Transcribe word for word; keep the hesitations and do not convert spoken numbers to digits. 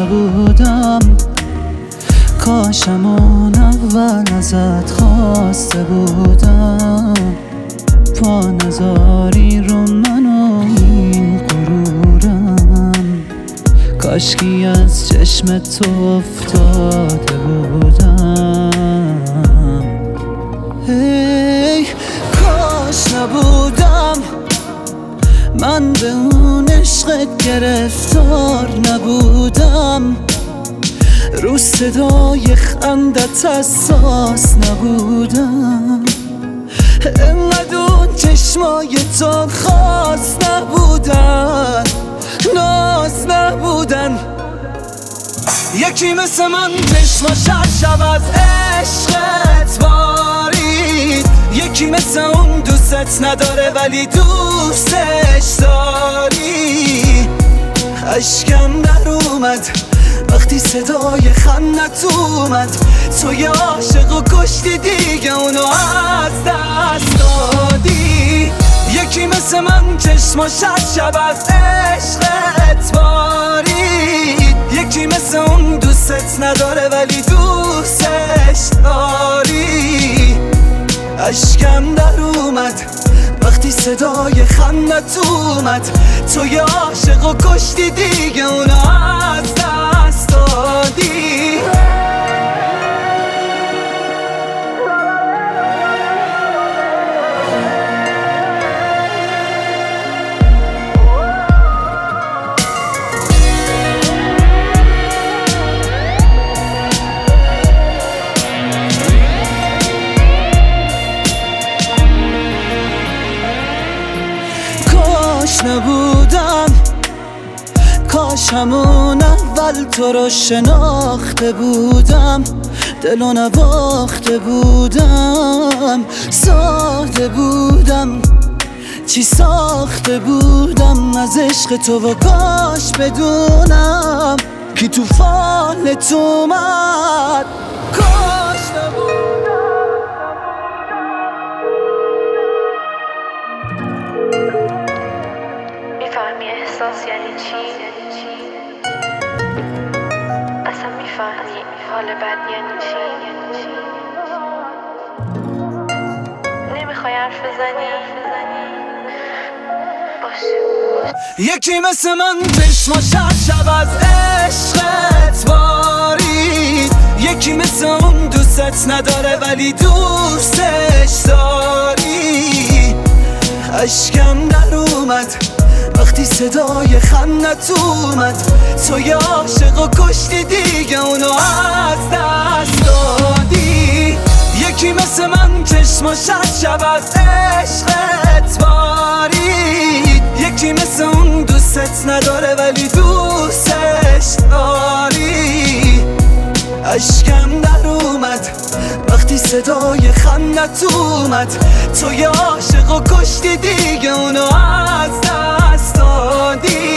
بودم، کاشم اون اول ازت خواسته بودم. پا نذاری رو من و این غرورم، کاشکی از چشم تو افتاده بودم. هی کاش نبودم من به اون عشقت گرفتار نبودم، رو صدای خندت حساس نبودم، انقدر اون چشمای تو خاص نبودن، ناز نبودن. یکی مثل من چشماش هر شب از عشقت بارید، یکی مثل اون دوستت نداره ولی دوستش داری. اشکم در اومد وقتی صدای خندت اومد، تو یه عاشق و کشتی دیگه اونو از دست دادی. یکی مثل من چشماش هر شب از عشقت بارید، یکی مثل اون دوستت نداره ولی دوستش داری. اشکم در اومد وقتی صدای خندت اومد، تو یه عاشق و کشتی دیگه اونو از دست دادی. کاش نبودم، کاش همون اول تو رو شناخته بودم، دلو نباخته بودم، ساده بودم، چی ساخته بودم از عشق تو و کاش بدونم کی تو فالت اومد. کاش نبودم. میفهمی احساس یعنی چی؟ اصلا میفهمی حال بد یعنی چی؟ نمیخوای حرف بزنی؟ باشه. یکی مثل من چشماش هر شب از عشقت بارید، یکی مثل اون دوستت نداره ولی دوستش داری. اشکم در اومد وقتی صدای خندت اومد، تو یه عاشق و کشتی دیگه اونو از دست دادی. یکی مثل من چشماش هر شب از عشقت بارید، یکی مثل اون دوستت نداره ولی دوستش داری. اشکم در اومد وقتی صدای خندت اومد، تو یه عاشق و کشتی دیگه اونو از دست دادی.